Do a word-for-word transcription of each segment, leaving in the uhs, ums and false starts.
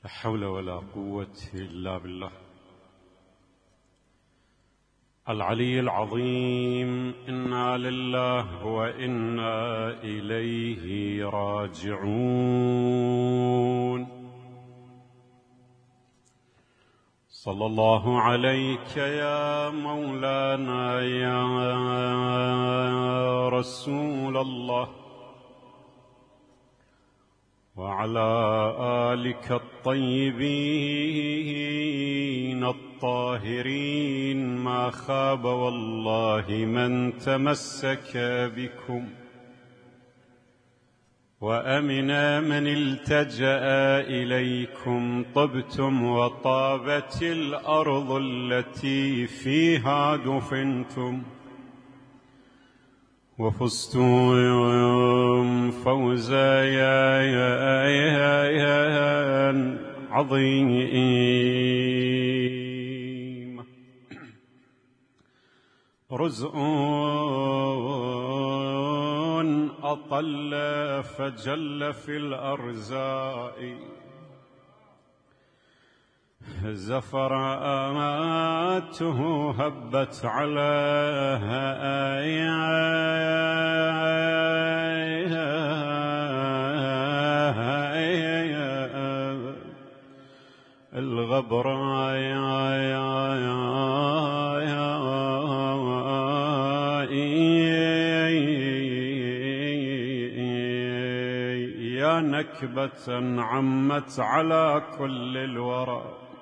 لا حول ولا قوة إلا بالله العلي العظيم. إنا لله وإنا إليه راجعون. صلى الله عليك يا مولانا يا رسول الله، وعلى آلك الطيبين الطاهرين، ما خاب والله من تمسك بكم، وأمن من التجأ إليكم. طبتم وطابت الأرض التي فيها دفنتم، وفزتم فوزا عظيم. رزء أطل فجل في الأرزاء، زفراته هبت على الغبراء. يا نكبة عمت على كل الورى،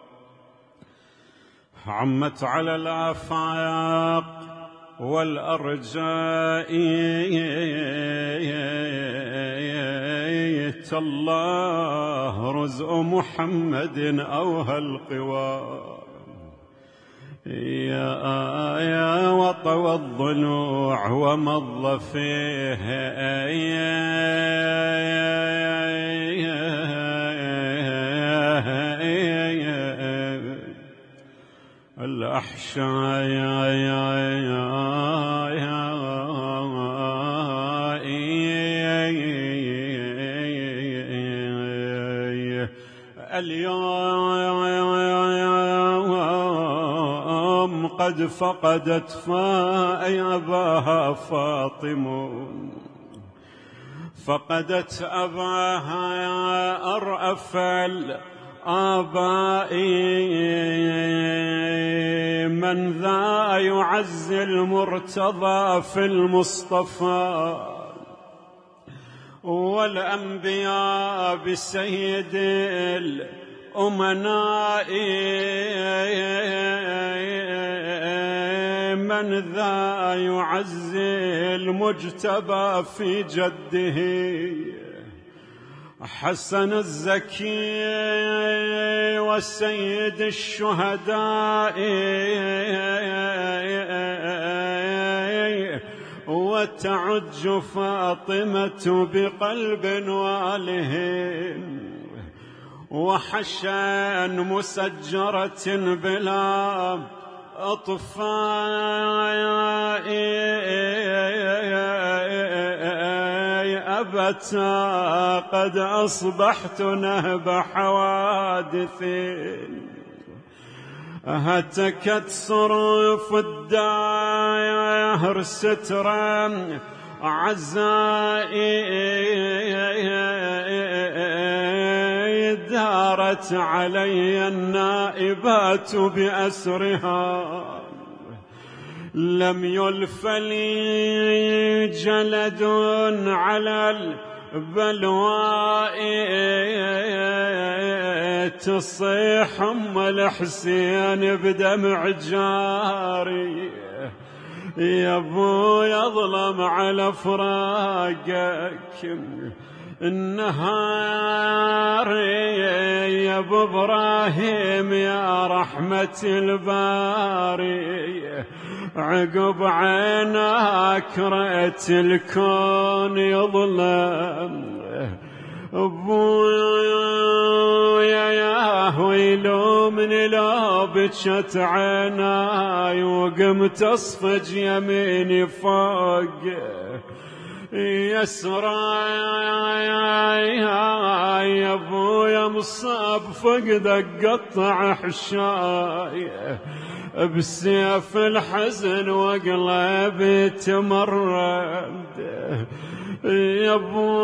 عمت على الآفاق والأرجاء. تالله رزء محمد أوهى القوى، يا يا وطوى الضلوع ومض فيه الأحشاء. يا يا يا يا اليوم قد فقدت فأباها فاطم، فقدت أباها أرأف الآباء. من ذا يعزي المرتضى في المصطفى، والأنبياء بسيد الأمناء. من ذا يعزي المجتبى في جده، حسن الزكي والسيد الشهداء. وتعج فاطمة بقلب والهن، وحشا مسجرة بلا أطفاء. أبتا قد أصبحت نهب حوادث، هتكت صروف الدهر سترا عزائي. دارت علي النائبات بأسرها، لم يلف لي جلد على البلواء. تصيح أم الحسين بدمع جاري، يا ابو يظلم على فراقك النهار. يا ابو ابراهيم يا رحمة الباري، عقب عيناك رأيت الكون يظلم. ابويا يا ويلو من لو بكت عيناي، وقمت اصفج يميني فوق يسرى. يا ابويا يا مصاب فقدك قطع حشاية بسيف الحزن وقلبي تمرد يا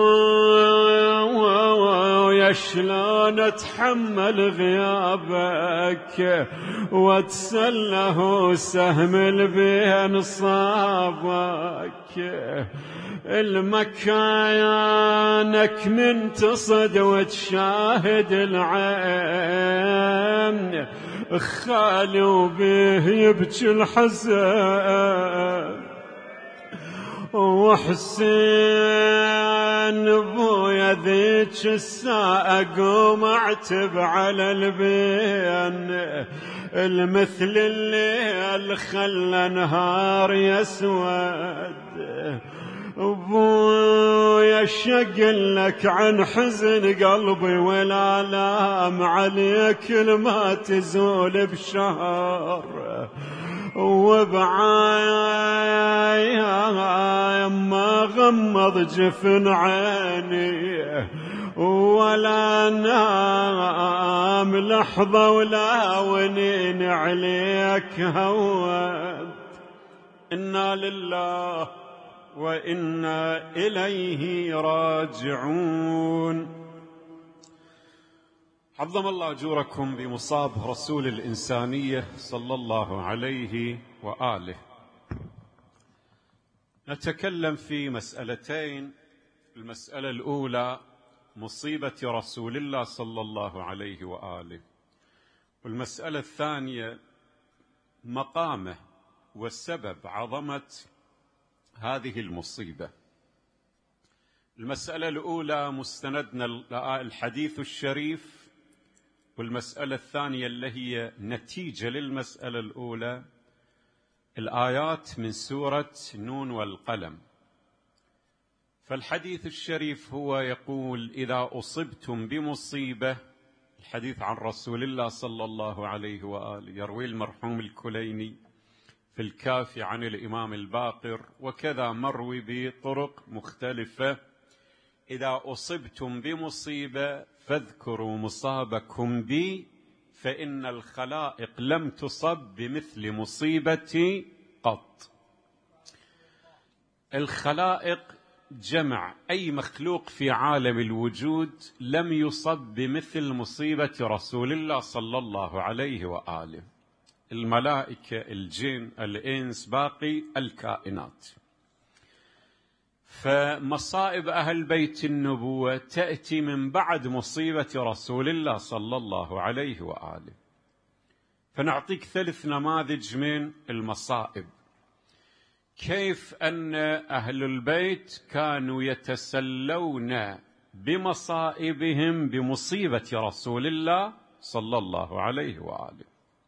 ابويا شلون اتحمل غيابك واتسله سهم البين صابك المكانك من تصد وتشاهد العين خالي وبيه يبكي الحزن وحسين ابويا ذيك الساعة قوم اعتب على البين المثل الليل خلى نهار يسود ابويا شقل لك عن حزن قلبي والآلام عليك ما تزول بشهر وبعاي ما غمض جفن عيني ولا نام لحظة ولا ونين عليك هوت إنا لله وإنا إليه راجعون. عظم الله أجوركم بمصاب رسول الإنسانية صلى الله عليه وآله. نتكلم في مسألتين. المسألة الأولى مصيبة رسول الله صلى الله عليه وآله، والمسألة الثانية مقامه والسبب عظمة هذه المصيبة. المسألة الأولى مستندنا الحديث الشريف، والمسألة الثانية اللي هي نتيجة للمسألة الأولى الآيات من سورة نون والقلم. فالحديث الشريف هو يقول: إذا أصبتم بمصيبة، الحديث عن رسول الله صلى الله عليه وآله، يروي المرحوم الكليني في الكافي عن الإمام الباقر، وكذا مروي بطرق مختلفة: إذا أصبتم بمصيبة فاذكروا مصابكم بي فإن الخلائق لم تصب بمثل مصيبتي قط. الخلائق جمع أي مخلوق في عالم الوجود لم يصب بمثل مصيبة رسول الله صلى الله عليه وآله. الملائكة، الجن، الإنس، باقي الكائنات. فمصائب أهل بيت النبوة تأتي من بعد مصيبة رسول الله صلى الله عليه وآله. فنعطيك ثلاث نماذج من المصائب، كيف أن أهل البيت كانوا يتسلون بمصائبهم بمصيبة رسول الله صلى الله عليه وآله.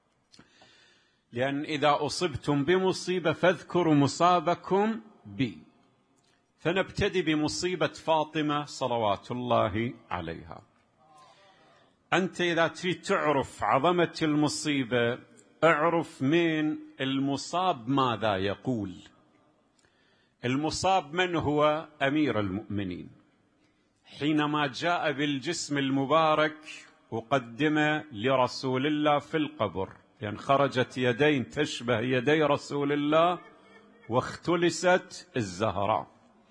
لأن إذا أصبتم بمصيبة فاذكروا مصابكم بي. فنبتدي بمصيبة فاطمة صلوات الله عليها. أنت إذا تريد تعرف عظمة المصيبة اعرف من المصاب ماذا يقول. المصاب من هو؟ أمير المؤمنين، حينما جاء بالجسم المبارك وقدم لرسول الله في القبر، لأن يعني خرجت يدين تشبه يدي رسول الله واختلست الزهراء،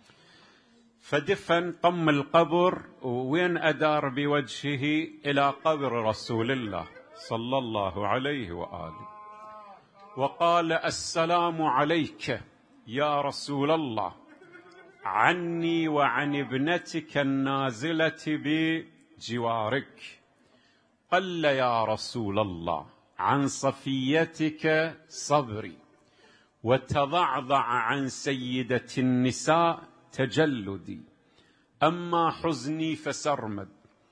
فدفن قم القبر وين أدار بوجهه إلى قبر رسول الله صلى الله عليه وآله، وقال: السلام عليك يا رسول الله، عني وعن ابنتك النازلة بجوارك. قل يا رسول الله عن صفيتك صبري، وتضعضع عن سيدة النساء تجلدي. أما حزني فسرمد،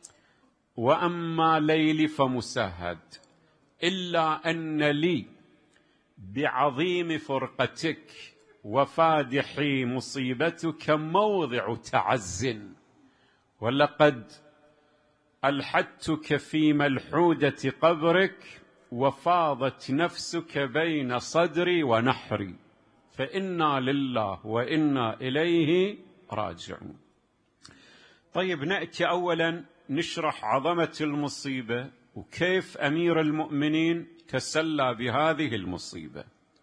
وأما ليلي فمسهد، إلا أن لي بعظيم فرقتك وفادح مصيبتك موضع تعز، ولقد ألحدتك في ملحودة قبرك، وفاضت نفسك بين صدري ونحري، فإنا لله وإنا إليه راجعون. طيب، نأتي أولا نشرح عظمة المصيبة وكيف أمير المؤمنين تسلى بهذه المصيبة.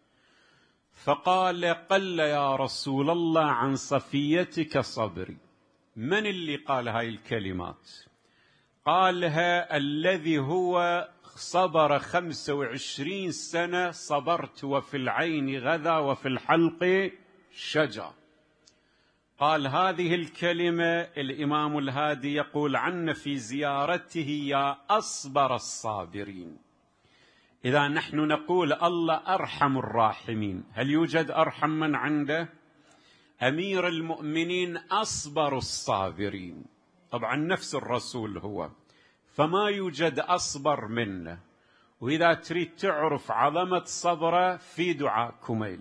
فقال: قل يا رسول الله عن صفيتك صبري. من اللي قال هاي الكلمات؟ قالها الذي هو صبر خمسة وعشرين سنة، صبرت وفي العين غذا وفي الحلق شجا. قال هذه الكلمة الإمام الهادي يقول عنه في زيارته: يا أصبر الصابرين. إذا نحن نقول الله أرحم الراحمين، هل يوجد أرحم من عنده؟ أمير المؤمنين أصبر الصابرين، طبعا نفس الرسول هو، فما يوجد أصبر منه. وإذا تريد تعرف عظمة صبره في دعاء كميل: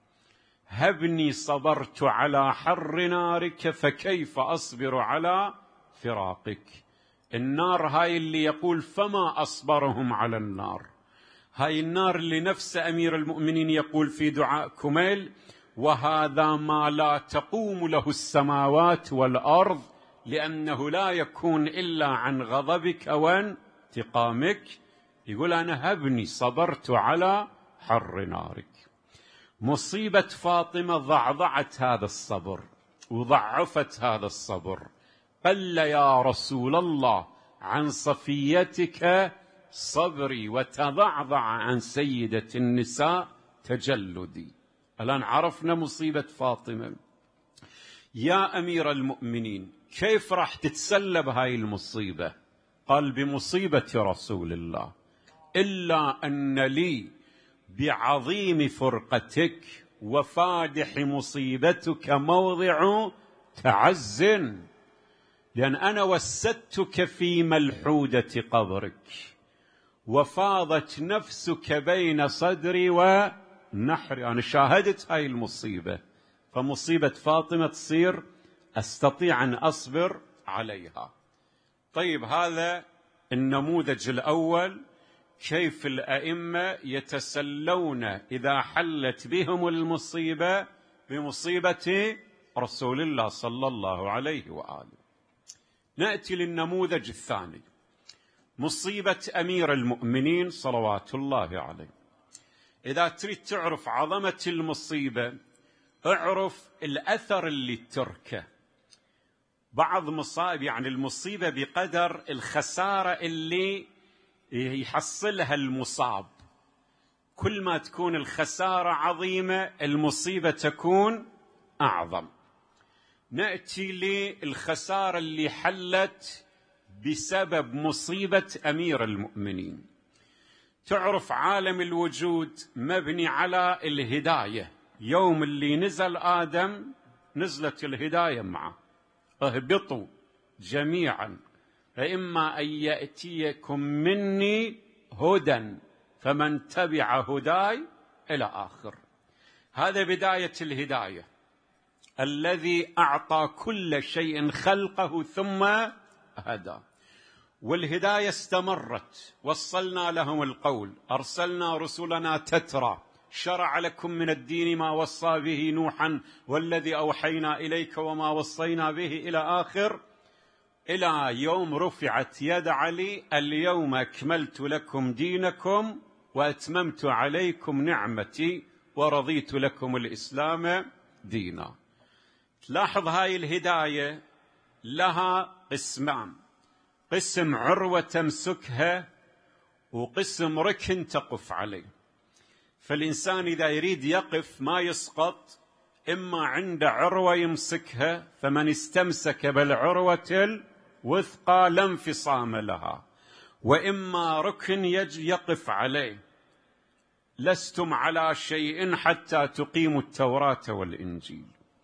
هبني صبرت على حر نارك فكيف أصبر على فراقك. النار هاي اللي يقول فما أصبرهم على النار، هاي النار اللي نفس أمير المؤمنين يقول في دعاء كميل: وهذا ما لا تقوم له السماوات والأرض لأنه لا يكون إلا عن غضبك وانتقامك. يقول أنا هبني صبرت على حر نارك. مصيبة فاطمة ضعضعت هذا الصبر وضعفت هذا الصبر. قل يا رسول الله عن صفيتك صبري وتضعضع عن سيدة النساء تجلدي. الآن عرفنا مصيبة فاطمة. يا أمير المؤمنين كيف راح تتسلى بهاي المصيبة؟ قال: بمصيبة رسول الله، إلا أن لي بعظيم فرقتك وفادح مصيبتك موضع تعز، لأن أنا وسدتك في ملحودة قبرك وفاضت نفسك بين صدري ونحري. أنا شاهدت هاي المصيبة، فمصيبة فاطمة تصير أستطيع أن أصبر عليها. طيب، هذا النموذج الأول، كيف الأئمة يتسلون إذا حلت بهم المصيبة بمصيبة رسول الله صلى الله عليه وآله. نأتي للنموذج الثاني، مصيبة أمير المؤمنين صلوات الله عليه. إذا تريد تعرف عظمة المصيبة اعرف الأثر اللي تركه. بعض مصائب يعني المصيبة بقدر الخسارة اللي يحصلها المصاب، كل ما تكون الخسارة عظيمة المصيبة تكون أعظم. نأتي للخسارة اللي حلت بسبب مصيبة أمير المؤمنين. تعرف عالم الوجود مبني على الهداية، يوم اللي نزل آدم نزلت الهداية معه: اهبطوا جميعا فإما أن يأتيكم مني هدى فمن تبع هداي إلى آخر. هذا بداية الهداية، الذي أعطى كل شيء خلقه ثم هدى. والهداية استمرت، وصلنا لهم القول، أرسلنا رسلنا تترى، شرع لكم من الدين ما وصى به نوحا والذي أوحينا إليك وما وصينا به إلى آخر، إلى يوم رفعت يد علي: اليوم أكملت لكم دينكم وأتممت عليكم نعمتي ورضيت لكم الإسلام دينا. تلاحظ هاي الهداية لها قسمان: قسم عروة تمسكها وقسم ركن تقف عليه. فالإنسان إذا يريد يقف ما يسقط، إما عند عروة يمسكها، فمن استمسك بالعروة الوثقى لا انفصام لها، وإما ركن يقف عليه. لستم على شيء حتى تقيموا التوراة والإنجيل.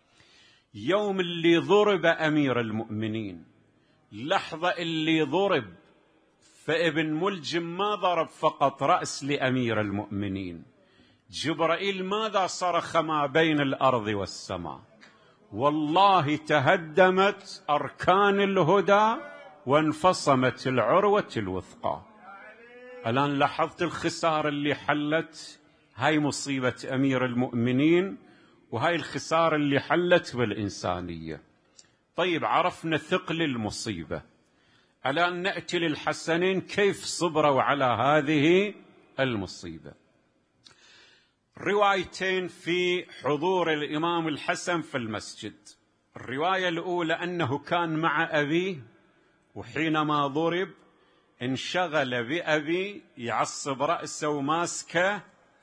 يوم اللي ضرب أمير المؤمنين، لحظة اللي ضرب، فابن ملجم ما ضرب فقط رأس لأمير المؤمنين، جبرائيل ماذا صرخ ما بين الأرض والسماء: والله تهدمت أركان الهدى وانفصمت العروة الوثقى. الآن لاحظت الخسارة اللي حلت، هاي مصيبة أمير المؤمنين، وهاي الخسارة اللي حلت بالإنسانية. طيب، عرفنا ثقل المصيبة. على أن نأتي للحسنين كيف صبروا على هذه المصيبة. روايتين في حضور الإمام الحسن في المسجد. الرواية الأولى أنه كان مع أبيه، وحينما ضرب انشغل بأبي يعصب رأسه وماسكه،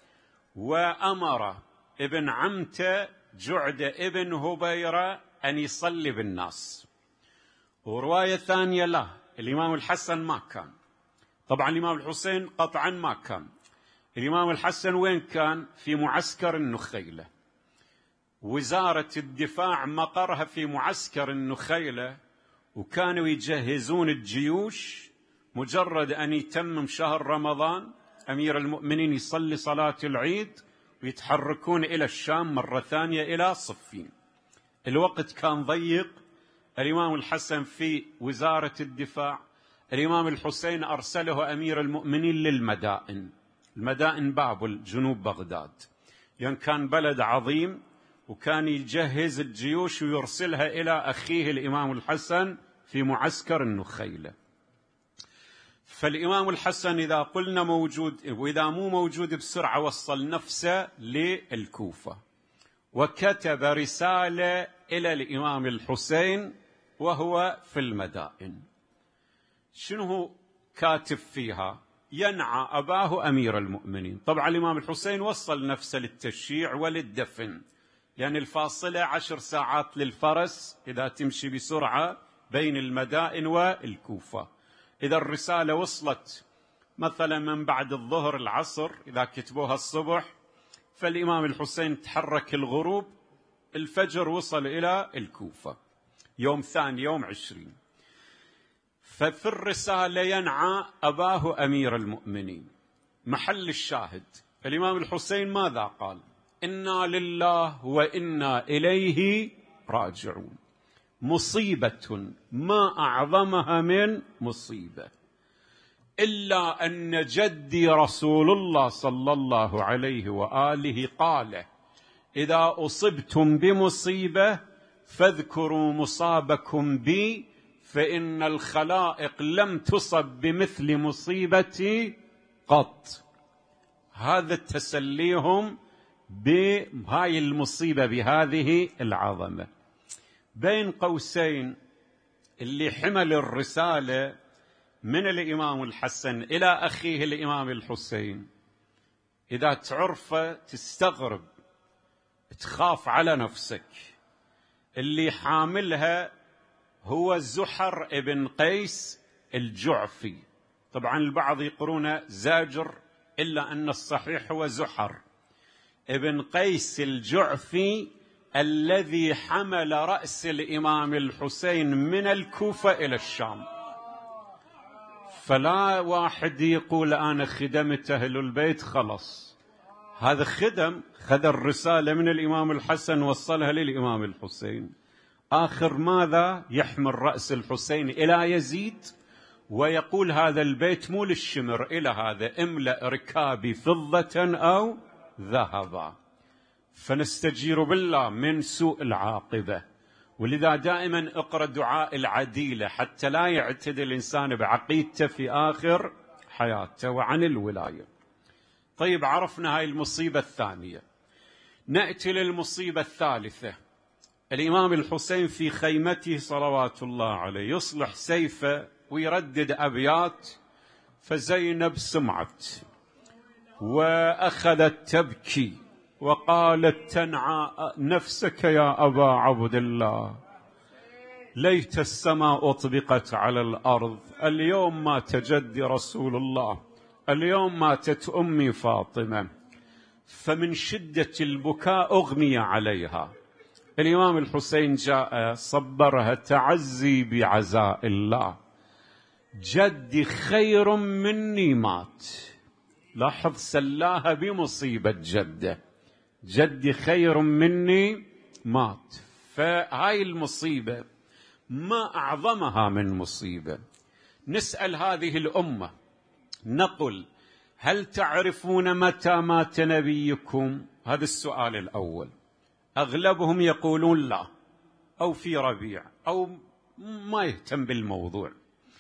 وأمر ابن عمته جعد ابن هبيرة أن يصلي بالناس. ورواية ثانية لا، الإمام الحسن ما كان. طبعا الإمام الحسين قطعا ما كان. الإمام الحسن وين كان؟ في معسكر النخيلة. وزارة الدفاع مقرها في معسكر النخيلة، وكانوا يجهزون الجيوش. مجرد أن يتمم شهر رمضان أمير المؤمنين يصلي صلاة العيد ويتحركون إلى الشام مرة ثانية إلى صفين. الوقت كان ضيق، الإمام الحسن في وزارة الدفاع، الإمام الحسين أرسله أمير المؤمنين للمدائن. المدائن بابل جنوب بغداد، يعني كان بلد عظيم، وكان يجهز الجيوش ويرسلها إلى أخيه الإمام الحسن في معسكر النخيلة. فالإمام الحسن إذا قلنا موجود، وإذا مو موجود بسرعة وصل نفسه للكوفة، وكتب رسالة إلى الإمام الحسين وهو في المدائن. شنو هو كاتب فيها؟ ينعى أباه أمير المؤمنين. طبعا الإمام الحسين وصل نفسه للتشييع وللدفن، يعني الفاصلة عشر ساعات للفرس إذا تمشي بسرعة بين المدائن والكوفة. إذا الرسالة وصلت مثلا من بعد الظهر العصر، إذا كتبوها الصبح، فالإمام الحسين تحرك الغروب، الفجر وصل إلى الكوفة يوم ثاني يوم عشرين. ففي الرسالة ينعى أباه أمير المؤمنين. محل الشاهد الإمام الحسين ماذا قال؟ إنا لله وإنا إليه راجعون. مصيبة ما أعظمها من مصيبة، إلا أن جدي رسول الله صلى الله عليه وآله قال: إذا أصبتم بمصيبة فاذكروا مصابكم بي، فإن الخلائق لم تصب بمثل مصيبتي قط. هذا تسليهم بهاي المصيبة بهذه العظمة. بين قوسين اللي حمل الرسالة من الإمام الحسن إلى أخيه الإمام الحسين، إذا تعرفه تستغرب، تخاف على نفسك. اللي حاملها هو زحر ابن قيس الجعفي. طبعا البعض يقرون زاجر، إلا أن الصحيح هو زحر ابن قيس الجعفي، الذي حمل رأس الإمام الحسين من الكوفة إلى الشام. فلا واحد يقول أنا خدمت أهل البيت خلص، هذا خدم، خذ الرسالة من الإمام الحسن وصلها للإمام الحسين. آخر ماذا؟ يحمل رأس الحسين إلى يزيد ويقول هذا البيت مو للشمر، إلى هذا املأ ركابي فضة أو ذهبا. فنستجير بالله من سوء العاقبة. ولذا دائما اقرأ دعاء العديلة حتى لا يعتدي الإنسان بعقيدته في آخر حياته وعن الولاية. طيب، عرفنا هاي المصيبة الثانية، نأتي للمصيبة الثالثة. الإمام الحسين في خيمته صلوات الله عليه يصلح سيفه ويردد أبيات، فزينب سمعت وأخذت تبكي وقالت: تنعى نفسك يا أبا عبد الله، ليت السماء أطبقت على الأرض، اليوم مات جدي رسول الله، اليوم ماتت أمي فاطمة. فمن شدة البكاء أغمي عليها. الإمام الحسين جاء صبرها: تعزي بعزاء الله، جدي خير مني مات. لاحظ، سلاها بمصيبة جده، جدي خير مني مات. فهاي المصيبة ما أعظمها من مصيبة. نسأل هذه الأمة نقول: هل تعرفون متى مات نبيكم؟ هذا السؤال الأول. أغلبهم يقولون لا، أو في ربيع، أو ما يهتم بالموضوع.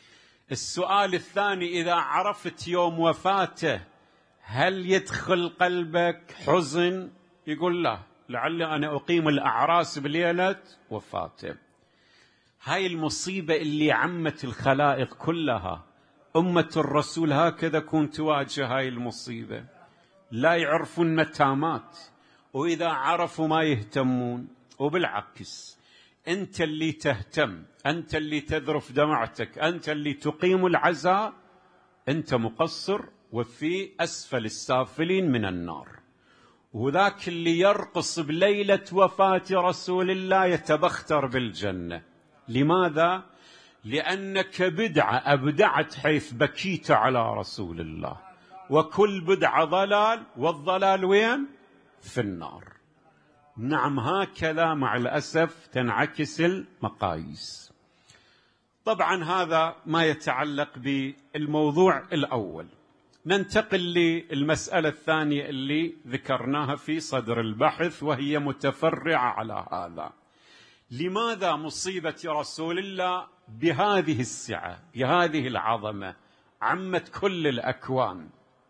السؤال الثاني: إذا عرفت يوم وفاته هل يدخل قلبك حزن؟ يقول لا، لعل أنا أقيم الأعراس بليلة وفاته. هاي المصيبة اللي عمت الخلائق كلها. أمة الرسول هكذا كنت تواجه هاي المصيبة، لا يعرفون متى مات، وإذا عرفوا ما يهتمون. وبالعكس أنت اللي تهتم، أنت اللي تذرف دمعتك، أنت اللي تقيم العزاء، أنت مقصر وفي أسفل السافلين من النار. وذاك اللي يرقص بليلة وفاة رسول الله يتبختر بالجنة. لماذا؟ لأنك بدعة أبدعت حيث بكيت على رسول الله، وكل بدعة ضلال، والضلال وين؟ في النار. نعم، هكذا مع الأسف تنعكس المقاييس. طبعا هذا ما يتعلق بالموضوع الأول. ننتقل للمسألة الثانية اللي ذكرناها في صدر البحث، وهي متفرعة على هذا. لماذا مصيبة رسول الله بهذه السعة، بهذه العظمة، عمت كل الأكوان؟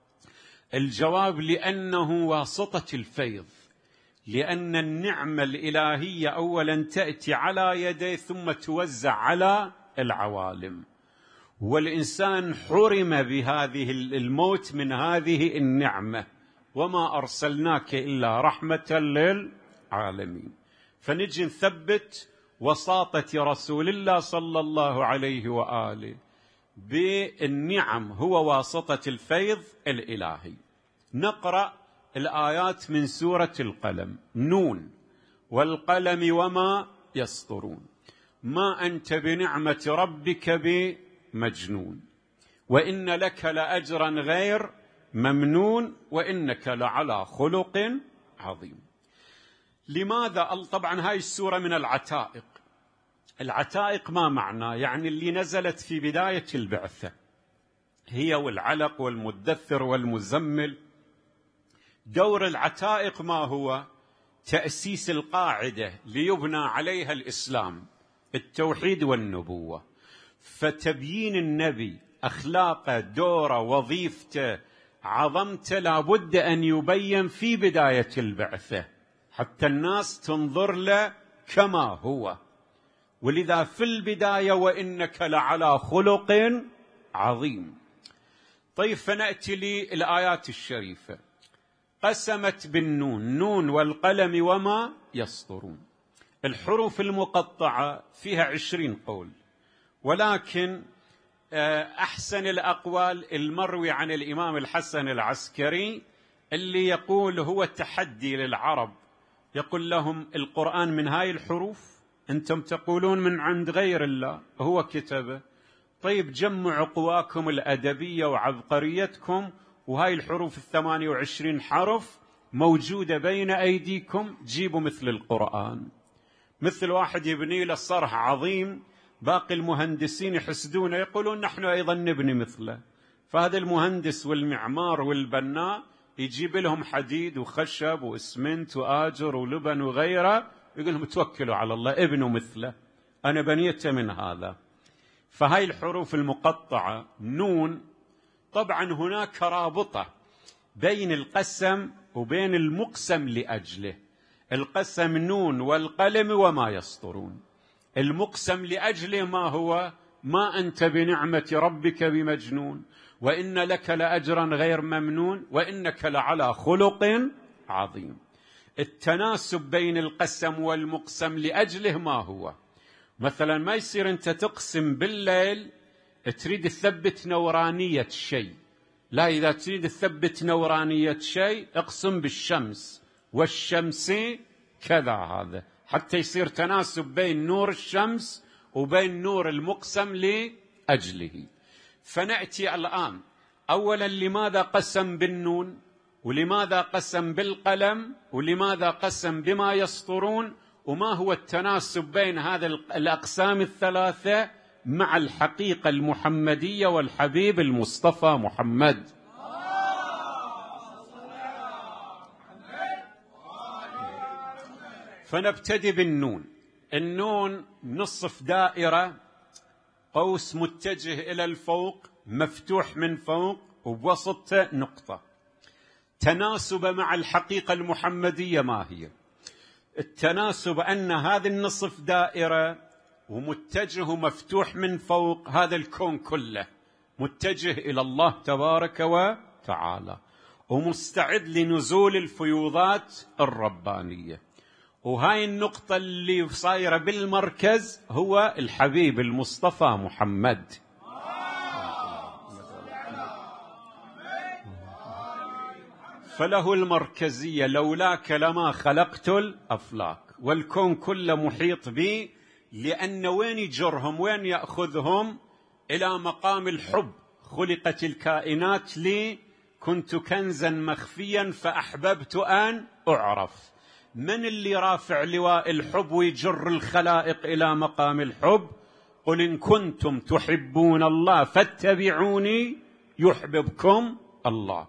الجواب: لأنه واسطة الفيض، لأن النعمة الإلهية أولا تأتي على يديه ثم توزع على العوالم، والإنسان حرم بهذه الموت من هذه النعمة، وما أرسلناك إلا رحمة للعالمين. فنجي نثبت وساطة رسول الله صلى الله عليه وآله بالنعم، هو واسطة الفيض الإلهي. نقرأ الآيات من سورة القلم: نون والقلم وما يسطرون، ما أنت بنعمة ربك بمجنون، وإن لك لأجرا غير ممنون، وإنك لعلى خلق عظيم. لماذا؟ طبعا هاي السورة من العتائق. العتائق ما معناه؟ يعني اللي نزلت في بداية البعثة، هي والعلق والمدثر والمزمل. دور العتائق ما هو؟ تأسيس القاعدة ليبنى عليها الإسلام، التوحيد والنبوة. فتبيين النبي، أخلاقه، دوره، وظيفته، عظمته، لابد أن يبين في بداية البعثة حتى الناس تنظر له كما هو. ولذا في البداية: وإنك لعلى خلق عظيم. طيب، فنأتي للآيات الشريفة. قسمت بالنون، نون والقلم وما يسطرون. الحروف المقطعة فيها عشرين قول، ولكن أحسن الأقوال المروي عن الإمام الحسن العسكري، اللي يقول هو تحدي للعرب، يقول لهم: القرآن من هاي الحروف؟ أنتم تقولون من عند غير الله، هو كتبه. طيب، جمعوا قواكم الأدبية وعبقريتكم، وهاي الحروف الثمانية وعشرين حرف موجودة بين أيديكم، جيبوا مثل القرآن. مثل واحد يبني له صرح عظيم، باقي المهندسين يحسدونه، يقولون نحن أيضا نبني مثله. فهذا المهندس والمعمار والبناء يجيب لهم حديد وخشب وإسمنت وآجر ولبن وغيره، يقول لهم توكلوا على الله، ابنوا مثله، أنا بنيته من هذا. فهاي الحروف المقطعة نون، طبعا هناك رابطة بين القسم وبين المقسم لأجله. القسم نون والقلم وما يسطرون. المقسم لأجله ما هو؟ ما أنت بنعمة ربك بمجنون، وإن لك لأجرا غير ممنون، وإنك لعلى خلق عظيم. التناسب بين القسم والمقسم لأجله ما هو؟ مثلا ما يصير أنت تقسم بالليل تريد تثبت نورانية شيء، لا، إذا تريد تثبت نورانية شيء اقسم بالشمس، والشمس كذا، هذا حتى يصير تناسب بين نور الشمس وبين نور المقسم لأجله. فنأتي الآن أولا: لماذا قسم بالنون؟ ولماذا قسم بالقلم؟ ولماذا قسم بما يسطرون؟ وما هو التناسب بين هذه الأقسام الثلاثة مع الحقيقة المحمدية والحبيب المصطفى محمد؟ فنبتدي بالنون. النون نصف دائرة قوس متجه إلى الفوق مفتوح من فوق وبوسطه نقطة. تناسب مع الحقيقة المحمدية ما هي؟ التناسب أن هذا النصف دائرة ومتجه ومفتوح من فوق، هذا الكون كله متجه إلى الله تبارك وتعالى ومستعد لنزول الفيوضات الربانية. وهاي النقطة اللي صايرة بالمركز هو الحبيب المصطفى محمد. فله المركزية، لولاك لما خلقت الأفلاك، والكون كله محيط بي، لأن وين يجرهم وين يأخذهم؟ إلى مقام الحب. خلقت الكائنات لي، كنت كنزا مخفيا فأحببت أن أعرف. من اللي رافع لواء الحب ويجر الخلائق إلى مقام الحب؟ قل إن كنتم تحبون الله فاتبعوني يحببكم الله.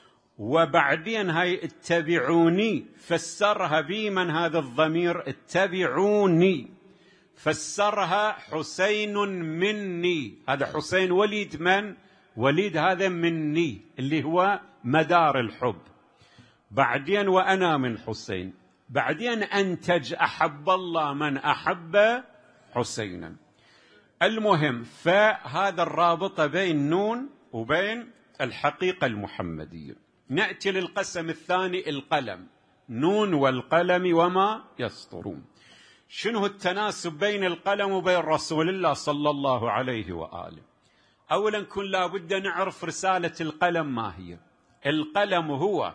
وبعدين هاي اتبعوني فسرها بمن هذا الضمير؟ اتبعوني فسرها حسين مني. هذا حسين وليد من؟ وليد هذا مني اللي هو مدار الحب. بعدين وأنا من حسين. بعدين أنتج أحب الله من أحب حسينا. المهم، فهذا الرابطة بين نون وبين الحقيقة المحمدية. نأتي للقسم الثاني، القلم. نون والقلم وما يسطرون. شنو التناسب بين القلم وبين رسول الله صلى الله عليه وآله؟ أولا كن لابد نعرف رسالة القلم ما هي. القلم هو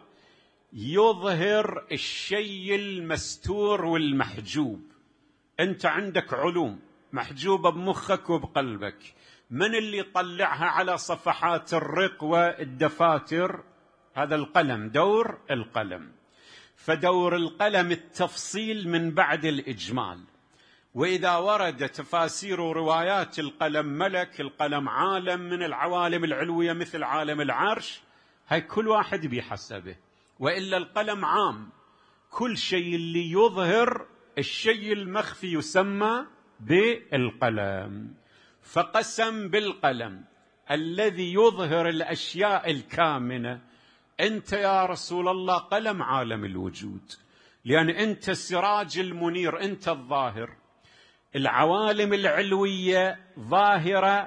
يظهر الشيء المستور والمحجوب. أنت عندك علوم محجوبة بمخك وبقلبك، من اللي يطلعها على صفحات الرق والدفاتر؟ هذا القلم، دور القلم. فدور القلم التفصيل من بعد الإجمال. وإذا ورد تفاسير وروايات القلم ملك، القلم عالم من العوالم العلوية مثل عالم العرش، هاي كل واحد بحسبه. وإلا القلم عام، كل شيء اللي يظهر الشيء المخفي يسمى بالقلم. فقسم بالقلم الذي يظهر الأشياء الكامنة. أنت يا رسول الله قلم عالم الوجود، لأن أنت السراج المنير، أنت الظاهر. العوالم العلوية ظاهرة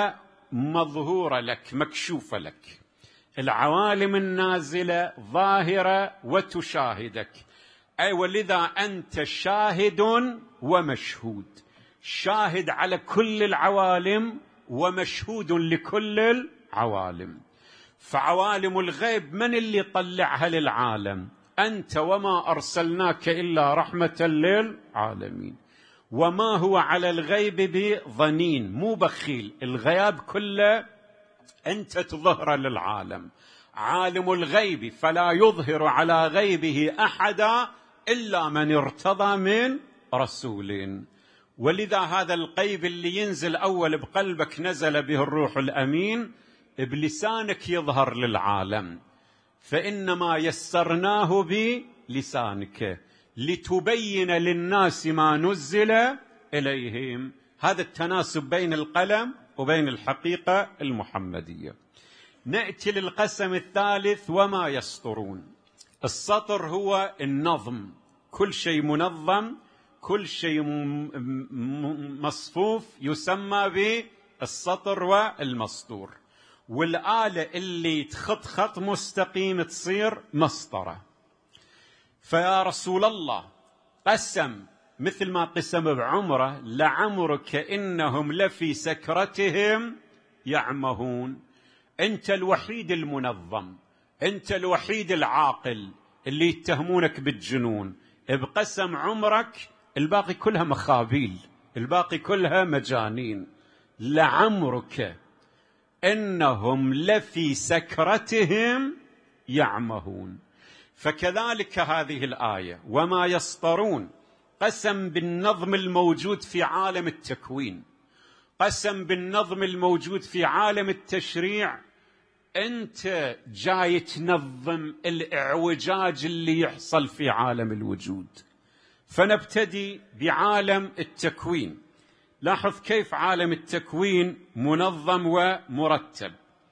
ومظهورة لك، مكشوفة لك. العوالم النازلة ظاهرة وتشاهدك. أي ولذا أنت شاهد ومشهود، شاهد على كل العوالم ومشهود لكل العوالم. فعوالم الغيب من اللي طلعها للعالم؟ أنت، وما أرسلناك إلا رحمة للعالمين. وما هو على الغيب بظنين، مو بخيل، الغياب كله أنت تظهر للعالم. عالم الغيب فلا يظهر على غيبه أحدا إلا من ارتضى من رسول. ولذا هذا الغيب اللي ينزل أول بقلبك نزل به الروح الأمين، بلسانك يظهر للعالم. فإنما يسرناه بلسانك لتبين للناس ما نزل إليهم. هذا التناسب بين القلم وبين الحقيقة المحمدية. نأتي للقسم الثالث، وما يسطرون. السطر هو النظم، كل شيء منظم، كل شيء مصفوف يسمى بالسطر والمسطور. والآلة اللي تخط خط مستقيم تصير مسطرة. فيا رسول الله قسم مثل ما قسم بعمره: لعمرك إنهم لفي سكرتهم يعمهون. أنت الوحيد المنظم، أنت الوحيد العاقل، اللي يتهمونك بالجنون. بقسم عمرك الباقي كلها مخابيل، الباقي كلها مجانين. لعمرك إنهم لفي سكرتهم يعمهون. فكذلك هذه الآية وما يسطرون قسم بالنظم الموجود في عالم التكوين، قسم بالنظم الموجود في عالم التشريع. أنت جاي تنظم الإعوجاج اللي يحصل في عالم الوجود. فنبتدي بعالم التكوين. لاحظ كيف عالم التكوين منظم ومرتب.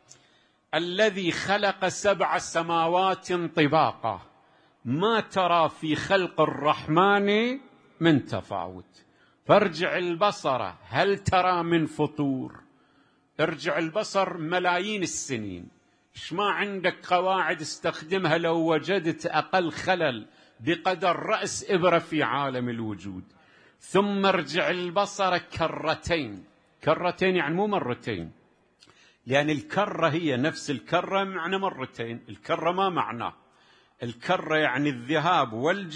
الذي خلق سبع سماوات طباقا ما ترى في خلق الرحمن من تفاوت، فارجع البصر هل ترى من فطور. ارجع البصر ملايين السنين، ايش ما عندك قواعد استخدمها لو وجدت أقل خلل بقدر رأس إبرة في عالم الوجود. ثم ارجع البصر كرتين، كرتين يعني مو مرتين، لأن الكرة هي نفس الكرة معنى مرتين. الكرة ما معناه، الكرة يعني الذهاب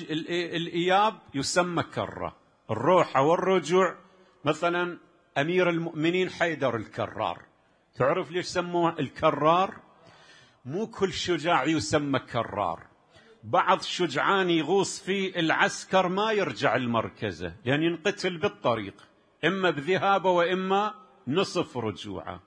والإياب يسمى كرة، الروحة والرجوع. مثلا أمير المؤمنين حيدر الكرار، تعرف ليش سموه الكرار؟ مو كل شجاع يسمى كرار، بعض شجعان يغوص في العسكر ما يرجع المركزة لأن ينقتل بالطريق، إما بذهابه وإما نصف رجوعه.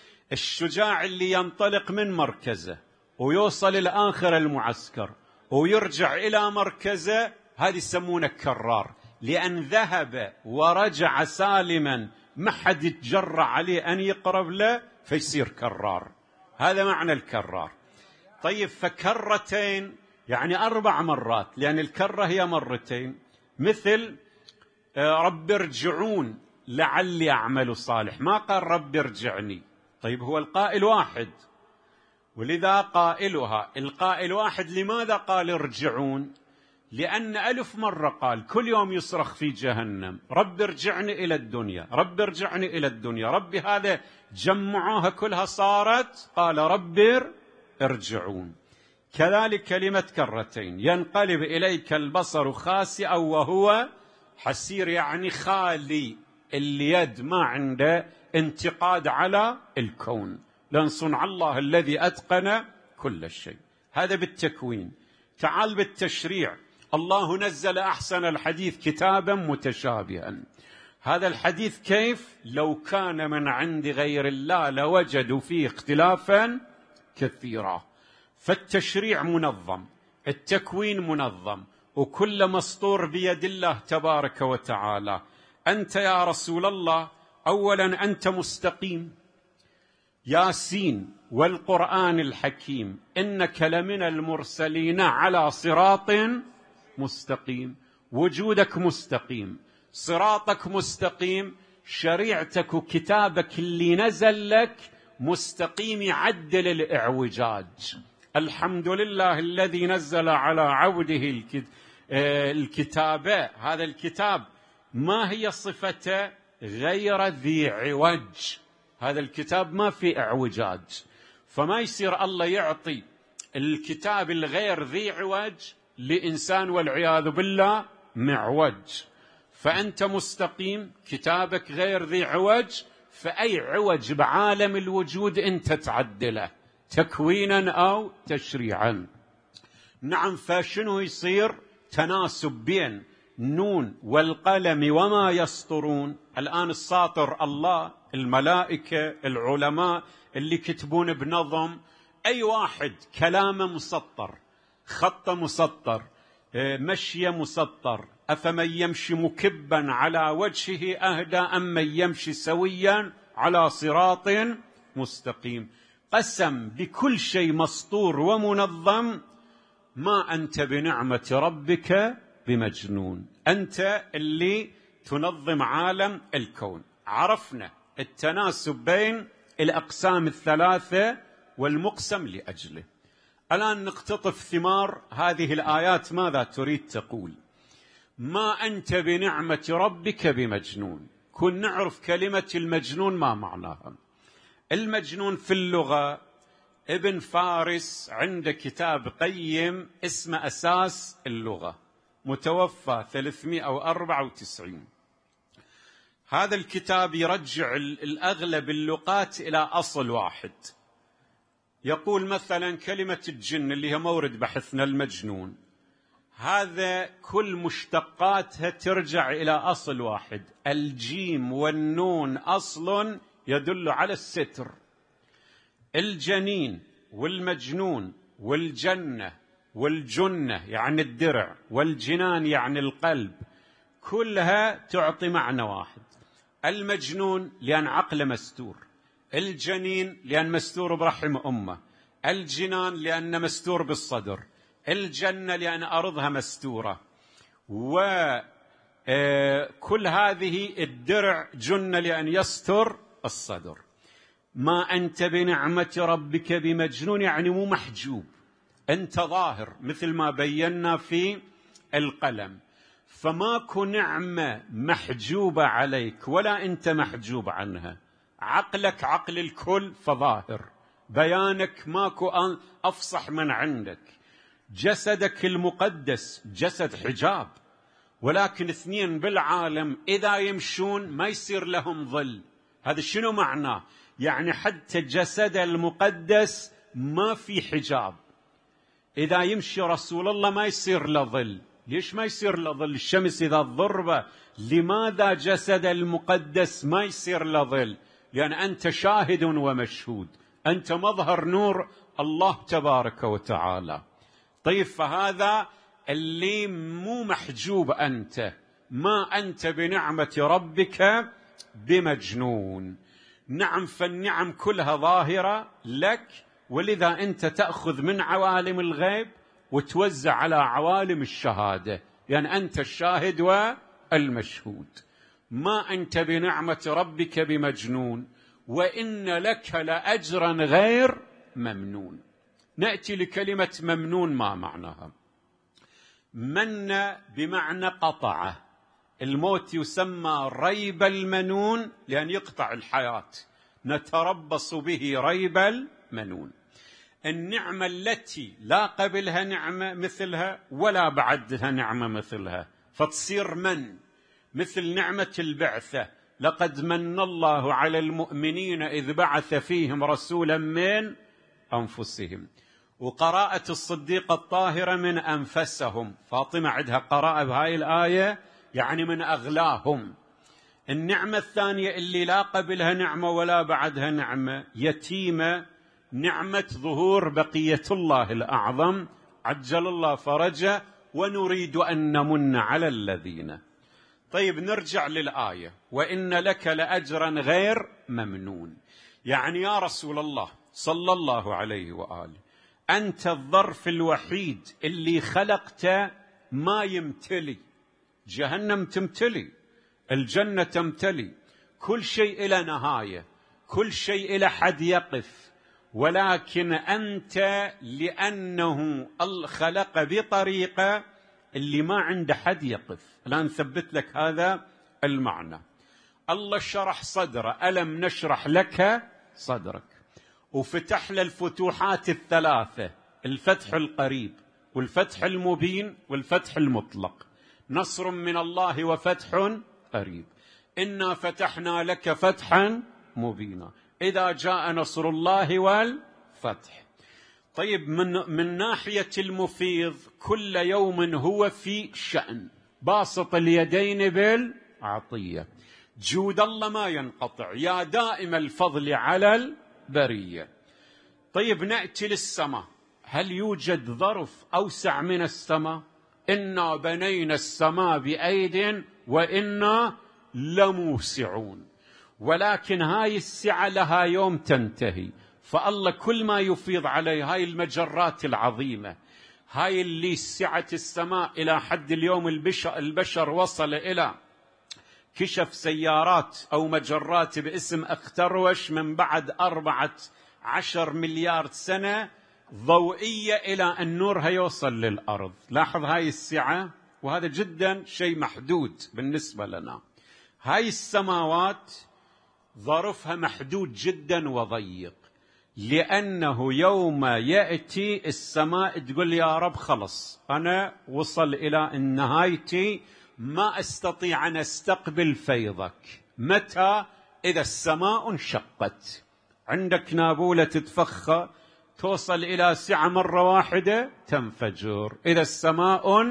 الشجاع اللي ينطلق من مركزه ويوصل الآخر المعسكر ويرجع إلى مركزه، هذا يسمونه كرار، لأن ذهب ورجع سالما ما حد يتجرأ عليه أن يقرب له فيصير كرار. هذا معنى الكرار. طيب فكرتين يعني أربع مرات، لأن الكرة هي مرتين. مثل رب ارجعون لعلي أعمل صالح، ما قال رب ارجعني. طيب هو القائل واحد، ولذا قائلها القائل واحد. لماذا قال ارجعون؟ لأن ألف مرة قال كل يوم يصرخ في جهنم رب ارجعني إلى الدنيا، رب ارجعني إلى الدنيا، ربي هذا جمعوها كلها صارت قال رب ارجعون. كذلك كلمة كرتين، ينقلب إليك البصر خاسئا وهو حسير، يعني خالي، اليد ما عنده انتقاد على الكون، لأن صنع الله الذي أتقن كل شيء. هذا بالتكوين. تعال بالتشريع. الله نزل أحسن الحديث كتابا متشابها. هذا الحديث كيف؟ لو كان من عند غير الله لوجدوا فيه اختلافا كثيرا. فالتشريع منظم، التكوين منظم، وكل مسطور بيد الله تبارك وتعالى. أنت يا رسول الله أولا أنت مستقيم، ياسين والقرآن الحكيم إنك لمن المرسلين على صراط مستقيم. وجودك مستقيم، صراطك مستقيم، شريعتك وكتابك اللي نزل لك مستقيم يعدل الإعوجاج. الحمد لله الذي نزل على عبده الكتاب. هذا الكتاب ما هي صفته؟ غير ذي عوج. هذا الكتاب ما في اعوجاج، فما يصير الله يعطي الكتاب الغير ذي عوج لإنسان والعياذ بالله معوج. فأنت مستقيم، كتابك غير ذي عوج، فأي عوج بعالم الوجود أنت تعدله تكوينا أو تشريعا. نعم، فشنو يصير؟ تناسب بين نون والقلم وما يسطرون. الآن الساطر الله، الملائكة، العلماء اللي كتبون بنظم، أي واحد كلامه مسطر، خطه مسطر، مشي مسطر. أفمن يمشي مكبا على وجهه أهدى أم من يمشي سويا على صراط مستقيم. قسم بكل شيء مسطور ومنظم. ما أنت بنعمة ربك بمجنون، أنت اللي تنظم عالم الكون. عرفنا التناسب بين الأقسام الثلاثة والمقسم لأجله. الآن نقتطف ثمار هذه الآيات. ماذا تريد تقول؟ ما أنت بنعمة ربك بمجنون. كن نعرف كلمة المجنون ما معناها. المجنون في اللغة، ابن فارس عنده كتاب قيم اسمه أساس اللغة، متوفى ثلاثمائة وأربعة وتسعين. هذا الكتاب يرجع الأغلب اللغات إلى أصل واحد. يقول مثلا كلمة الجن اللي هي مورد بحثنا المجنون، هذا كل مشتقاتها ترجع إلى أصل واحد. الجيم والنون أصل يدل على الستر. الجنين والمجنون والجنة والجنة يعني الدرع، والجنان يعني القلب، كلها تعطي معنى واحد. المجنون لأن عقله مستور، الجنين لأن مستور برحم أمه، الجنان لأن مستور بالصدر، الجنة لأن أرضها مستورة. وكل هذه الدرع جنة لأن يستر الصدر. ما أنت بنعمة ربك بمجنون، يعني مو محجوب، أنت ظاهر مثل ما بينا في القلم، فماكو نعمة محجوبة عليك ولا أنت محجوب عنها. عقلك عقل الكل فظاهر، بيانك ماكو أفصح من عندك. جسدك المقدس جسد حجاب، ولكن اثنين بالعالم إذا يمشون ما يصير لهم ظل. هذا شنو معناه؟ يعني حتى جسد المقدس ما في حجاب، إذا يمشي رسول الله ما يصير له ظل. ليش ما يصير له ظل؟ الشمس إذا ضربة. لماذا جسد المقدس ما يصير له ظل؟ لأن أنت شاهد ومشهود، أنت مظهر نور الله تبارك وتعالى. طيب، فهذا اللي مو محجوب أنت، ما أنت بنعمة ربك بمجنون. نعم، فالنعم كلها ظاهرة لك، ولذا أنت تأخذ من عوالم الغيب وتوزع على عوالم الشهادة، يعني أنت الشاهد والمشهود. ما أنت بنعمة ربك بمجنون وإن لك لأجرا غير ممنون. نأتي لكلمة ممنون، ما معناها؟ من بمعنى قطعه. الموت يسمى ريب المنون لأن يقطع الحياة، نتربص به ريب المنون. النعمة التي لا قبلها نعمة مثلها ولا بعدها نعمة مثلها، فتصير من، مثل نعمة البعثة. لقد من الله على المؤمنين إذ بعث فيهم رسولا من أنفسهم. وقراءة الصديقة الطاهرة من أنفسهم، فاطمة عندها قراءة بهاي الآية يعني من أغلاهم. النعمة الثانية اللي لا قبلها نعمة ولا بعدها نعمة، يتيمة، نعمة ظهور بقية الله الأعظم عجل الله فرجه ونريد أن نمن على الذين. طيب، نرجع للآية، وإن لك لأجرا غير ممنون. يعني يا رسول الله صلى الله عليه وآله، أنت الظرف الوحيد اللي خلقته ما يمتلي. جهنم تمتلي، الجنة تمتلي، كل شيء إلى نهاية، كل شيء إلى حد يقف، ولكن أنت لأنه الخلق بطريقة اللي ما عنده حد يقف. الآن نثبت لك هذا المعنى. الله شرح صدره، ألم نشرح لك صدرك، وفتح له الفتوحات الثلاثة، الفتح القريب والفتح المبين والفتح المطلق. نصر من الله وفتح قريب، إنا فتحنا لك فتحا مبينا إذا جاء نصر الله والفتح. طيب، من, من ناحية المفيض كل يوم هو في شأن، باسط اليدين بالعطية. جود الله ما ينقطع، يا دائم الفضل على البرية. طيب، نأتي للسماء. هل يوجد ظرف أوسع من السماء؟ إنا بنينا السماء بأيد وإنا لموسعون. ولكن هاي السعة لها يوم تنتهي، فالله كل ما يفيض عليه هاي المجرات العظيمة، هاي اللي سعة السماء إلى حد اليوم البشر, البشر وصل إلى كشف سيارات أو مجرات باسم أختروش من بعد أربعة عشر مليار سنة ضوئية إلى أن نورها يوصل للأرض. لاحظ هاي السعة، وهذا جدا شيء محدود بالنسبة لنا. هاي السماوات ظرفها محدود جدا وضيق، لأنه يوم يأتي السماء تقول يا رب خلص أنا وصل إلى نهايتي، ما أستطيع أن أستقبل فيضك. متى؟ إذا السماء انشقت. عندك نابولة تتفخى توصل إلى سعة مرة واحدة تنفجر إذا السماء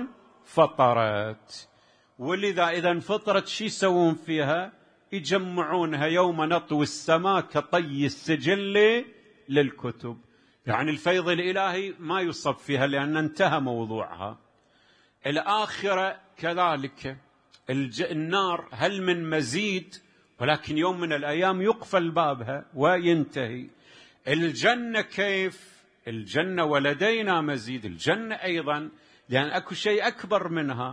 انفطرت. ولذا إذا انفطرت شي يسوون فيها؟ يجمعونها يوم نطوي السماء كطي السجل للكتب. يعني الفيض الإلهي ما يصب فيها لأن انتهى موضوعها. الآخرة كذلك. النار هل من مزيد ولكن يوم من الأيام يقفل بابها وينتهي. الجنة كيف؟ الجنة ولدينا مزيد، الجنة أيضا لأن أكو شيء أكبر منها،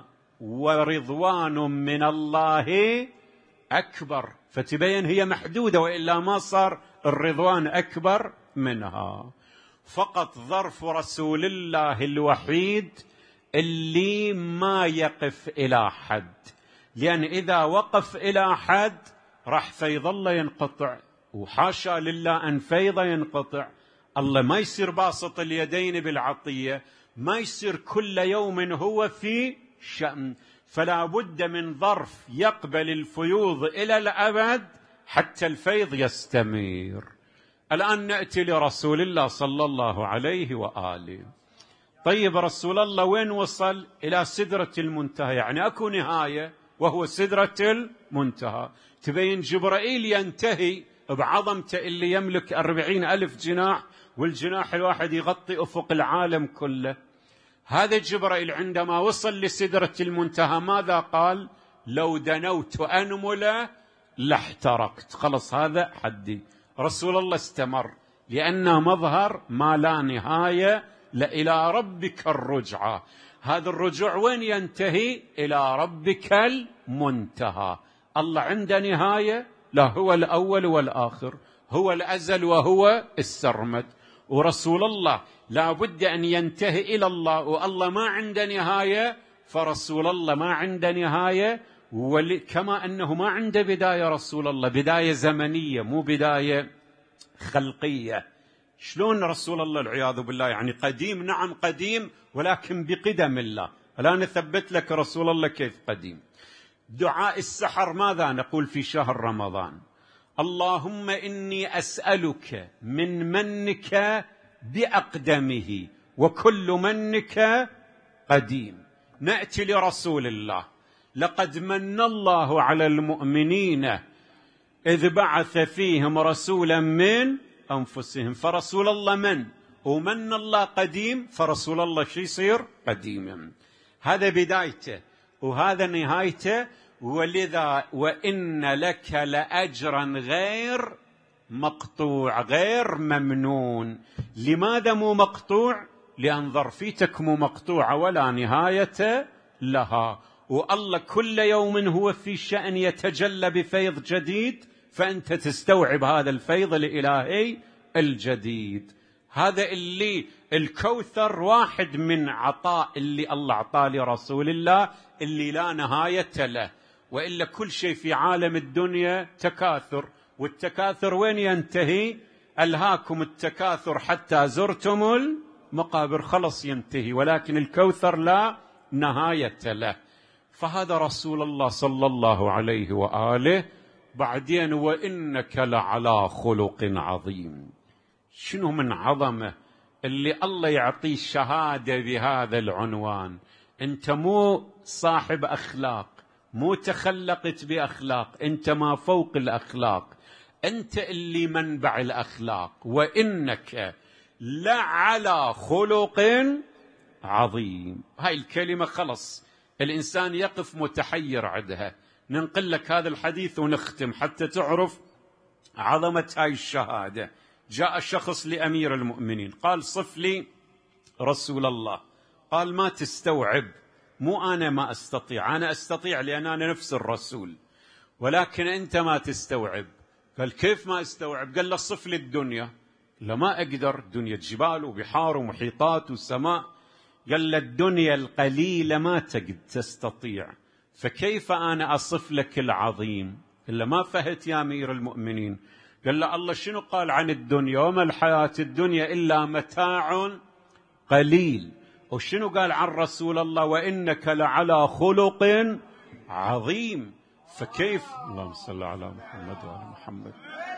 ورضوان من الله أكبر، فتبين هي محدودة، وإلا ما صار الرضوان أكبر منها. فقط ظرف رسول الله الوحيد اللي ما يقف إلى حد، لأن إذا وقف إلى حد راح فيض الله ينقطع، وحاشا لله أن فيض ينقطع. الله ما يصير باسط اليدين بالعطية، ما يصير كل يوم هو في شأن، فلا بد من ظرف يقبل الفيوض إلى الأبد حتى الفيض يستمر. الآن نأتي لرسول الله صلى الله عليه وآله. طيب رسول الله وين وصل؟ إلى سدرة المنتهى، يعني أكو نهاية وهو سدرة المنتهى. تبين جبرائيل ينتهي بعظمته اللي يملك أربعين ألف جناح، والجناح الواحد يغطي أفق العالم كله. هذا جبرائيل عندما وصل لسدرة المنتهى ماذا قال؟ لو دنوت أنملة لاحترقت. خلص هذا حدي. رسول الله استمر، لأنه مظهر ما لا نهاية، لإلى ربك الرجعة. هذا الرجوع وين ينتهي؟ إلى ربك المنتهى. الله عنده نهاية؟ لا، هو الأول والآخر، هو الأزل وهو السرمد. ورسول الله لا بد أن ينتهي إلى الله، والله ما عنده نهاية، فرسول الله ما عنده نهاية، كما أنه ما عنده بداية. رسول الله بداية زمنية مو بداية خلقية. شلون رسول الله العياذ بالله؟ يعني قديم، نعم قديم، ولكن بقدم الله. الآن أثبت لك رسول الله كيف قديم. دعاء السحر ماذا نقول في شهر رمضان؟ اللهم إني أسألك من منك بأقدمه، وكل منك قديم. نأتي لرسول الله. لقد من الله على المؤمنين إذ بعث فيهم رسولا من أنفسهم. فرسول الله من ومن الله قديم، فرسول الله شو يصير؟ قديما. هذا بدايته وهذا نهايته. ولذا وإن لك لأجرا غير مقطوع، غير ممنون. لماذا مو مقطوع؟ لأن ظرفيتك مو مقطوعة ولا نهاية لها، والله كل يوم هو في شأن يتجلى بفيض جديد، فأنت تستوعب هذا الفيض الإلهي الجديد. هذا اللي الكوثر واحد من عطاء اللي الله عطاه لرسول الله اللي لا نهاية له. وإلا كل شيء في عالم الدنيا تكاثر، والتكاثر وين ينتهي؟ ألهاكم التكاثر حتى زرتم المقابر، خلص ينتهي. ولكن الكوثر لا نهاية له. فهذا رسول الله صلى الله عليه وآله. بعدين وإنك لعلى خلق عظيم. شنو من عظمة اللي الله يعطيه الشهادة بهذا العنوان. أنت مو صاحب أخلاق، مو تخلقت بأخلاق، أنت ما فوق الأخلاق، أنت اللي منبع الأخلاق. وإنك لعلى خلق عظيم. هاي الكلمة خلص الإنسان يقف متحير عندها. ننقل لك هذا الحديث ونختم حتى تعرف عظمة هاي الشهادة. جاء شخص لأمير المؤمنين قال صف لي رسول الله. قال ما تستوعب، مو أنا ما أستطيع، أنا أستطيع لأن أنا نفس الرسول، ولكن أنت ما تستوعب. قال كيف ما أستوعب؟ قال له صف لي الدنيا. لا ما أقدر، الدنيا جبال وبحار ومحيطات وسماء. قال له الدنيا القليلة ما تقدر تستطيع، فكيف أنا أصف لك العظيم؟ قال له ما فهت يا أمير المؤمنين. قال له الله شنو قال عن الدنيا؟ وما الحياة الدنيا إلا متاع قليل. وشنو قال عن رسول الله؟ وإنك لعلى خلق عظيم. فكيف؟ اللهم صل على محمد وعلى محمد.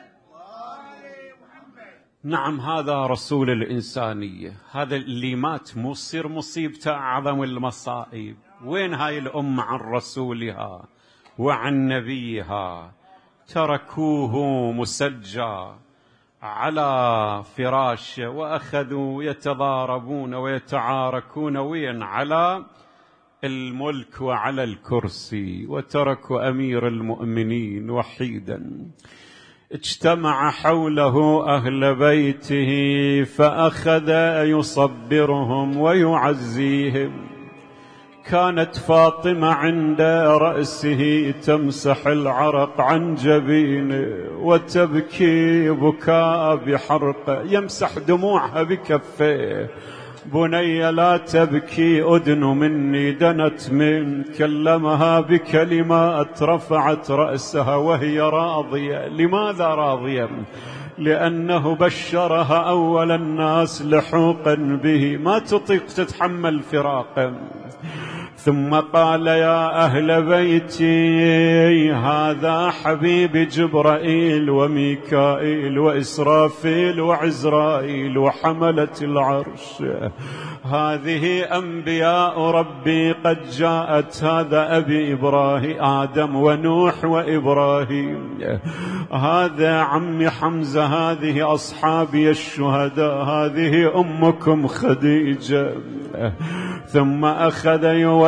نعم هذا رسول الإنسانية، هذا اللي مات مو تصير مصيبته أعظم المصائب. وين هاي الأمة عن رسولها وعن نبيها؟ تركوه مسجى على فراشه وأخذوا يتضاربون ويتعاركون وين؟ على الملك وعلى الكرسي، وتركوا أمير المؤمنين وحيدا. اجتمع حوله أهل بيته فأخذ يصبرهم ويعزيهم. كانت فاطمة عند رأسه تمسح العرق عن جبينه وتبكي بكاء بحرقه، يمسح دموعها بكفيه. بني لا تبكي أدن مني دنت من. كلمها بكلمات رفعت رأسها وهي راضية. لماذا راضية؟ لأنه بشرها أول الناس لحوقا به، ما تطيق تتحمل فراقه. ثم قال يا أهل بيتي هذا حبيب جبرائيل وميكائيل وإسرافيل وعزرائيل وحملة العرش، هذه أنبياء ربي قد جاءت. هذا أبي إبراهيم آدم ونوح وإبراهيم، هذا عمي حمزة، هذه أصحابي الشهداء، هذه أمكم خديجة. ثم أخذ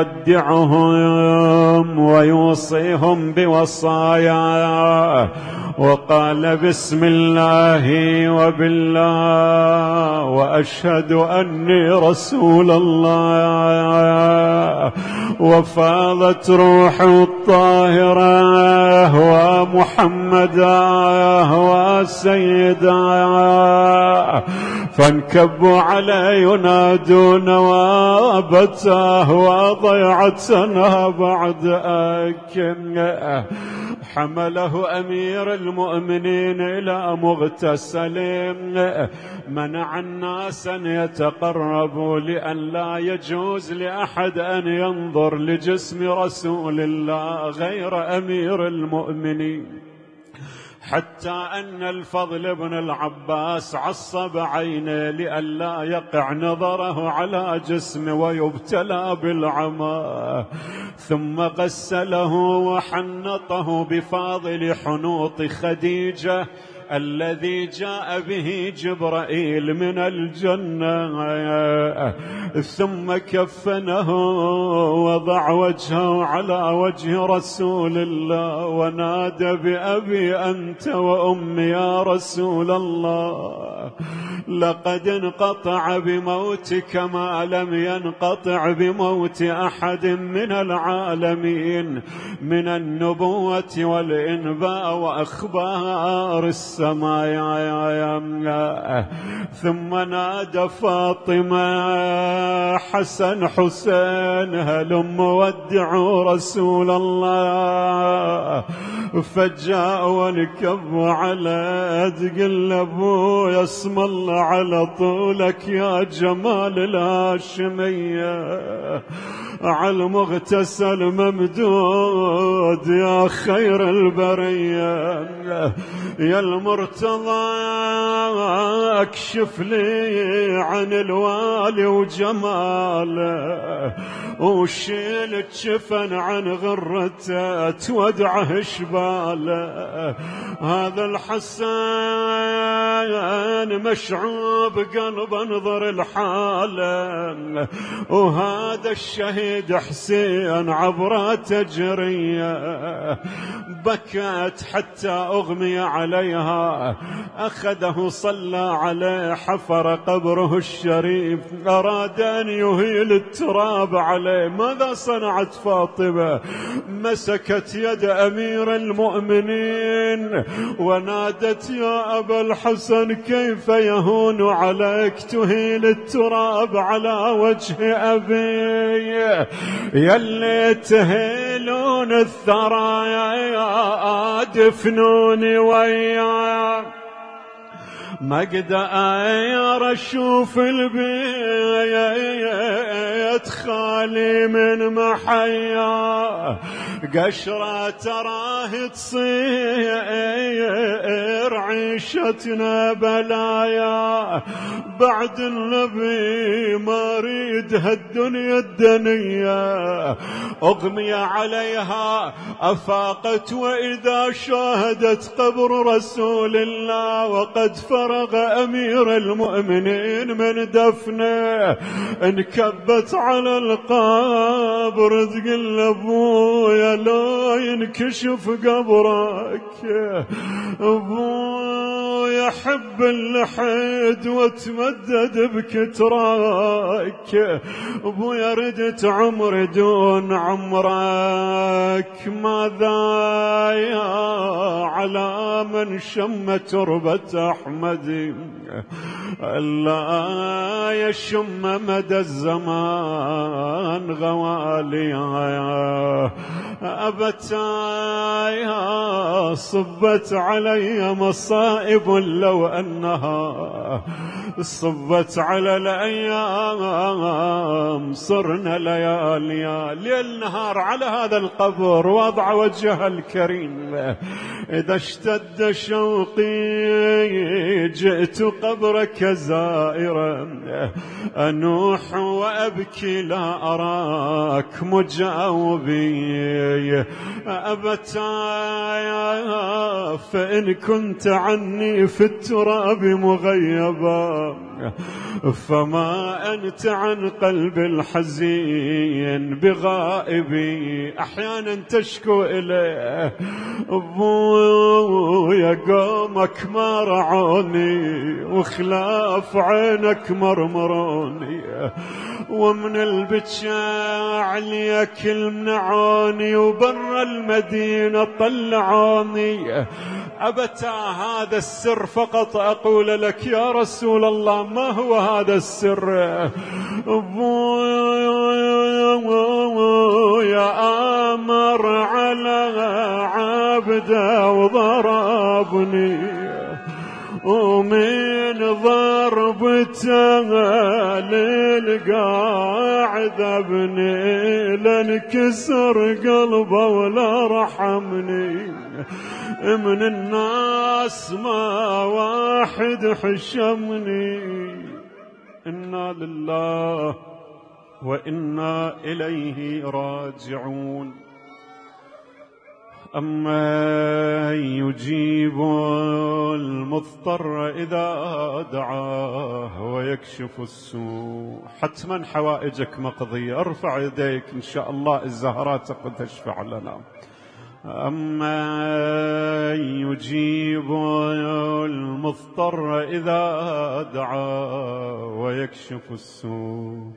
يودعهم ويوصيهم بوصايا، وقال بسم الله وبالله وأشهد أني رسول الله. وفاضت روح الطاهرة ومحمدا وسيدا، فانكبوا عليه ينادون وابتاه وضيعتنا بعد أكن. حمله أمير المؤمنين إلى مغتسل، منع الناس أن يتقربوا لأن لا يجوز لأحد أن ينظر لجسم رسول الله غير أمير المؤمنين، حتى أن الفضل بن العباس عصب عينه لئلا يقع نظره على جسمه ويبتلى بالعمى. ثم غسله وحنطه بفاضل حنوط خديجة الذي جاء به جبرائيل من الجنة. ثم كفنه وضع وجهه على وجه رسول الله ونادى بأبي أنت وأمي يا رسول الله، لقد انقطع بموتك ما لم ينقطع بموت أحد من العالمين من النبوة والإنباء وأخبار السماء. ثم نادى فاطمة حسن حسين هلم ودعوا رسول الله. فجاءوا ونكبوا على تقلبوا يا اسم الله على طولك يا جمال الهاشمية، على المغتسل ممدود يا خير البرية. يا المرتضى اكشف لي عن الوالي وجماله، وشيل الجفن عن غرته تودعه شباله. هذا الحسن مشعوب قلب انظر الحاله، وهذا الشهيد حسين عبره تجريه. بكت حتى أغمي عليها، أخذه صلى عليه حفر قبره الشريف، أراد أن يهيل التراب عليه. ماذا صنعت فاطمة؟ مسكت يد أمير المؤمنين ونادت يا أبا الحسن كيف يهون عليك تهيل التراب على وجه أبي؟ يلي تهيلون الثرايا دفنوني وياك، ما اقدر اشوف البيت خالي من محيا. قشرة تراه تصير عيشتنا بلايا، بعد النبي ما ريدها الدنيا الدنيا. أغمي عليها أفاقت وإذا شاهدت قبر رسول الله وقد فرق فرغ أمير المؤمنين من دفنه، انكبت على القبر تقول أبويا لا ينكشف قبرك، أبويا حب اللحد وتمدد بكتراك، أبويا ردت عمر دون عمرك، ماذا يا على من شم تربة أحمد ألا يشم مدى الزمان غواليا، أبتايا صبت علي مصائب لو أنها صبت على الأيام صرنا لياليا، ليل نهار على هذا القبر وضع وجهها الكريم، إذا اشتد شوقي جئت قبرك زائرا، أنوح وأبكي لا أراك مجاوبي، أبتايا فإن كنت عني في التراب مغيبا، فما أنت عن قلب الحزين بغائبي. أحيانا تشكو إليه أبويا قومك ما رعوني وخلاف عينك مرمروني، ومن البكاء عليك المنعوني وبر المدينة طلعوني، أبتا هذا السر فقط أقول لك يا رسول الله، ما هو هذا السر؟ أبويا آمر على عبده وضربني، ومن ضربته للقاعد ابني لنكسر قلبه ولا رحمني، من الناس ما واحد حشمني. إنا لله وإنا إليه راجعون. أما يجيب المضطر إذا دعاه ويكشف السوء. حتما حوائجك مقضية، ارفع يديك إن شاء الله الزهرات قد تشفع لنا. أما يجيب المضطر إذا دعاه ويكشف السوء،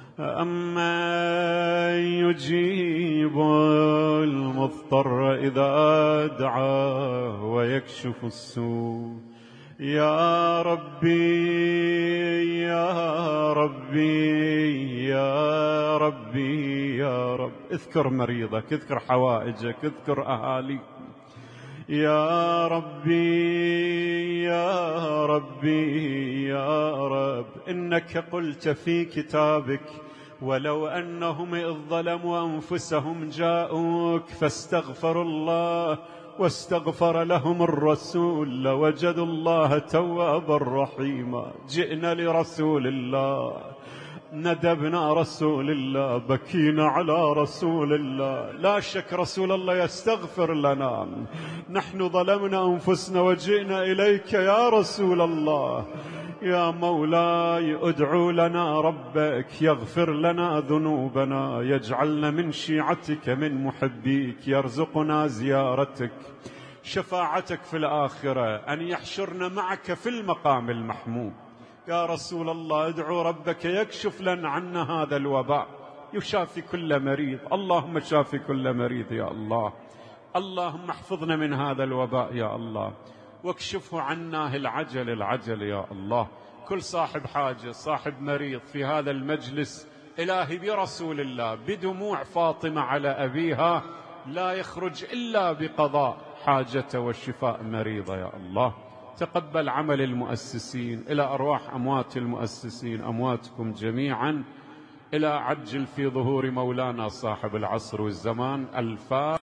أما يجيب المضطر إذا دعاه ويكشف السوء. يا ربي يا ربي يا ربي يا رب. اذكر مريضك، اذكر حوائجك، اذكر أهاليك. يا ربي يا ربي يا رب، إنك قلت في كتابك ولو أنهم إذ ظلموا أنفسهم جاءوك فاستغفروا الله واستغفر لهم الرسول لوجدوا الله توابا رحيما. جئنا لرسول الله، ندبنا رسول الله، بكينا على رسول الله. لا شك رسول الله يستغفر لنا، نحن ظلمنا أنفسنا وجئنا إليك يا رسول الله. يا مولاي ادعو لنا ربك يغفر لنا ذنوبنا، يجعلنا من شيعتك من محبيك، يرزقنا زيارتك، شفاعتك في الآخرة، أن يحشرنا معك في المقام المحمود. يا رسول الله ادعو ربك يكشف لنا عنا هذا الوباء، يشافي كل مريض. اللهم شافي كل مريض يا الله. اللهم احفظنا من هذا الوباء يا الله، واكشفه عنا العجل العجل يا الله. كل صاحب حاجة، صاحب مريض في هذا المجلس، إلهي برسول الله بدموع فاطمة على أبيها لا يخرج إلا بقضاء حاجته والشفاء مريضة يا الله. تقبل عمل المؤسسين، إلى أرواح أموات المؤسسين، أمواتكم جميعا، إلى عجل في ظهور مولانا صاحب العصر والزمان. الفاتحة.